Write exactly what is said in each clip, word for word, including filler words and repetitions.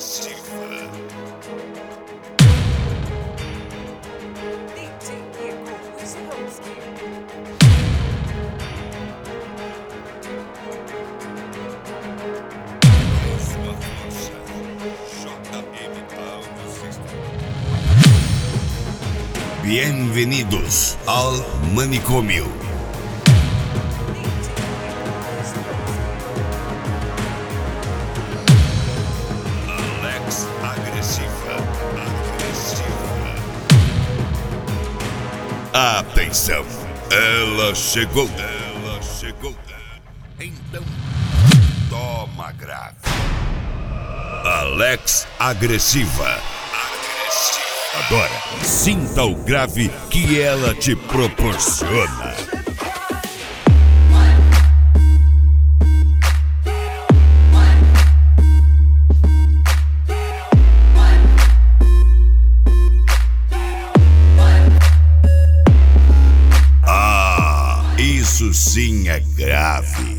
Bem-vindos ao Manicômio. Alex Agressiva, agressiva. Atenção, ela chegou, ela chegou. Então, toma grave. Alex Agressiva. Agora, sinta o grave que ela te proporciona. Ah, isso sim é grave.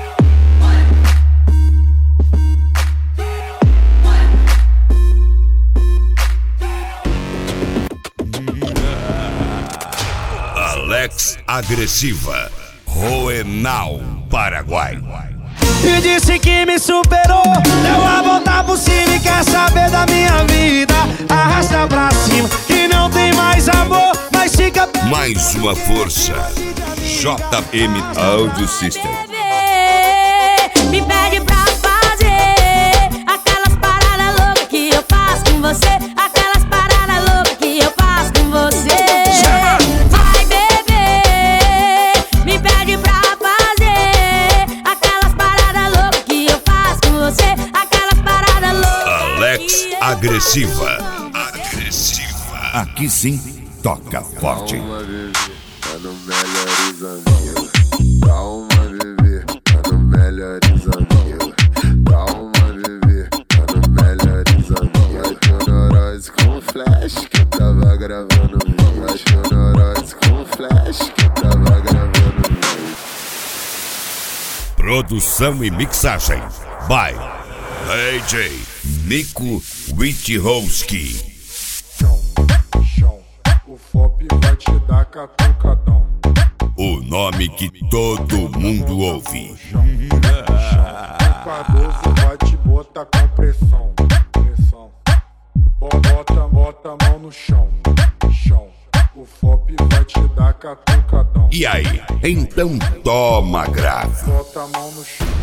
Alex Agressiva, Roenal, Paraguai. E disse que me superou, deu a volta por cima e quer saber da minha vida. Arrasta pra cima, que não tem mais amor, mas fica... Mais uma força, J M Audio System. Me pede pra fazer aquelas paradas loucas que eu faço com você. Aquelas paradas loucas que eu faço com você. Agressiva, agressiva. Aqui sim, toca forte. Calma, bebê, tá no melhores amigos. Calma, bebê, tá no melhores amigos. Calma, bebê, tá no melhores amigos. Achou neurose com flash que eu tava gravando vídeo. Achou neurose com flash que eu tava gravando vídeo. Produção e mixagem by D J Nico Witchowski. Chão, chão, o F O P vai te dar catucadão. O nome que todo mundo ouve. Chão, chão, o Cardoso vai te botar com pressão. Pressão, bota, bota a mão no chão. Chão, o F O P vai te dar catucadão. E aí, então toma grave. Bota a mão no chão.